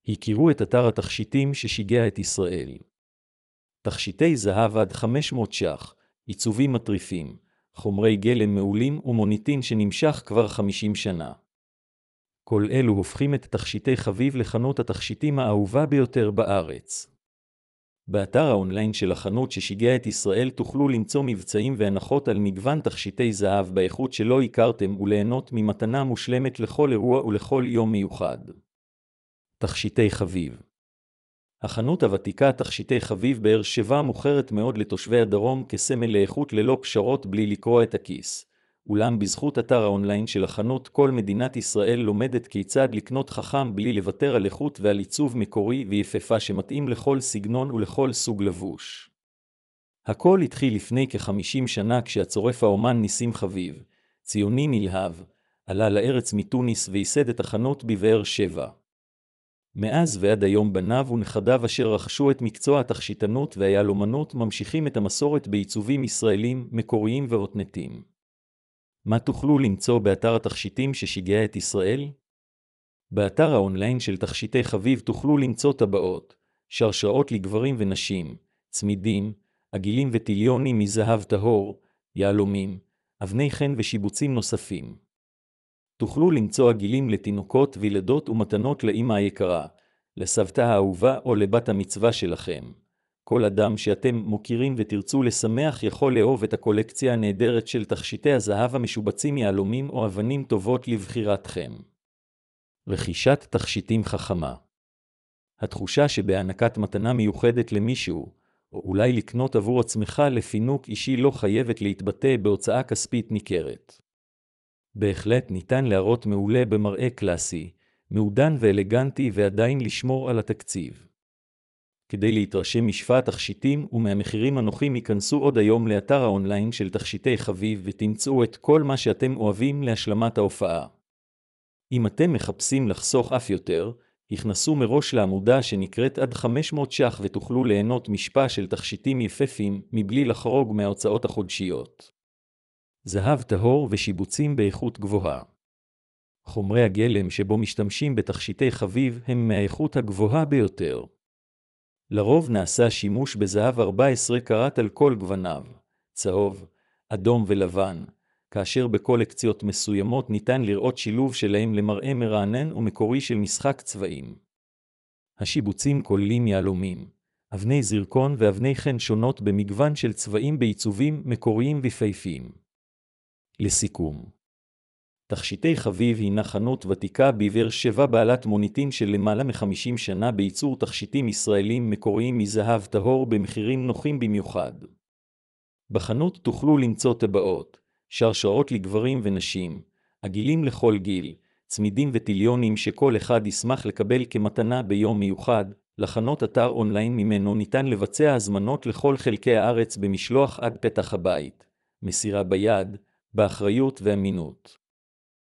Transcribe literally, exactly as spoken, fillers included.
הכירו את אתר התכשיטים ששיגע את ישראל. תכשיטי זהב עד חמש מאות ש"ח, עיצובים מטריפים, חומרי גלם מעולים ומוניטין שנמשך כבר חמישים שנה. כל אלו הופכים את תכשיטי חביב לחנות התכשיטים האהובה ביותר בארץ. באתר האונליין של החנות ששיגע את ישראל תוכלו למצוא מבצעים והנחות על מגוון תכשיטי זהב באיכות שלא הכרתם וליהנות ממתנה מושלמת לכל אירוע ולכל יום מיוחד. תכשיטי חביב. החנות הוותיקה תכשיטי חביב באר שבע מוכרת מאוד לתושבי הדרום כסמל לאיכות ללא פשרות בלי לקרוע את הכיס. אולם בזכות אתר האונליין של החנות כל מדינת ישראל לומדת כיצד לקנות חכם בלי לוותר על איכות ועל עיצוב מקורי ויפהפה שמתאים לכל סגנון ולכל סוג לבוש. הכל התחיל לפני כ-חמישים שנה כשהצורף האומן ניסים חביב, ציוני נלהב, עלה לארץ מתוניס וייסד את החנות בבאר שבע. מאז ועד היום בניו ונכדיו אשר רכשו את מקצוע התכשיטנות והיהלומנות ממשיכים את המסורת בעיצובים ישראלים, מקוריים ואותנתיים. מה תוכלו למצוא באתר התכשיטים ששיגע את ישראל? באתר האונליין של תכשיטי חביב תוכלו למצוא טבעות, שרשראות לגברים ונשים, צמידים, עגילים וטיליונים מזהב טהור, יהלומים, אבני חן ושיבוצים נוספים. תוכלו למצוא עגילים לתינוקות וילדות ומתנות לאמא היקרה, לסבתא האהובה או לבת המצווה שלכם. כל אדם שאתם מוכירים ותרצו לשמח יכול לאהוב את הקולקציה הנהדרת של תכשיטי הזהב המשובצים יהלומים או אבנים טובות לבחירתכם. רכישת תכשיטים חכמה. התחושה שבהענקת מתנה מיוחדת למישהו, או אולי לקנות עבור עצמך לפינוק אישי לא חייבת להתבטא בהוצאה כספית ניכרת. בהחלט ניתן להראות מעולה במראה קלאסי, מעודן ואלגנטי ועדיין לשמור על התקציב. כדי להתרשם משפע התכשיטים ומהמחירים הנוחים ייכנסו עוד היום לאתר האונליין של תכשיטי חביב ותמצאו את כל מה שאתם אוהבים להשלמת ההופעה. אם אתם מחפשים לחסוך אף יותר, הכנסו מראש לעמודה שנקראת עד חמש מאות ש"ח ותוכלו ליהנות משפע של תכשיטים יפהפים מבלי לחרוג מההוצאות החודשיות. זהב טהור ושיבוצים באיכות גבוהה. חומרי הגלם שבו משתמשים בתכשיטי חביב הם מהאיכות הגבוהה ביותר. לרוב נעשה שימוש בזהב ארבע עשרה קראט על כל גווניו, צהוב, אדום ולבן, כאשר בקולקציות מסוימות ניתן לראות שילוב שלהם למראה מרענן ומקורי של משחק צבעים. השיבוצים כוללים יהלומים, אבני זרקון ואבני חן שונות במגוון של צבעים בעיצובים מקוריים ויפהפיים. לסיכום, תכשיטי חביב הינה חנות ותיקה בבאר שבע בעלת מוניטין של למעלה מ-חמישים שנה בייצור תכשיטים ישראלים מקוריים מזהב טהור במחירים נוחים במיוחד. בחנות תוכלו למצוא טבעות, שרשראות לגברים ונשים, עגילים לכל גיל, צמידים וטיליונים שכל אחד ישמח לקבל כמתנה ביום מיוחד. לחנות אתר אונליין ממנו ניתן לבצע הזמנות לכל חלקי הארץ במשלוח עד פתח הבית, מסירה ביד, באחריות ואמינות.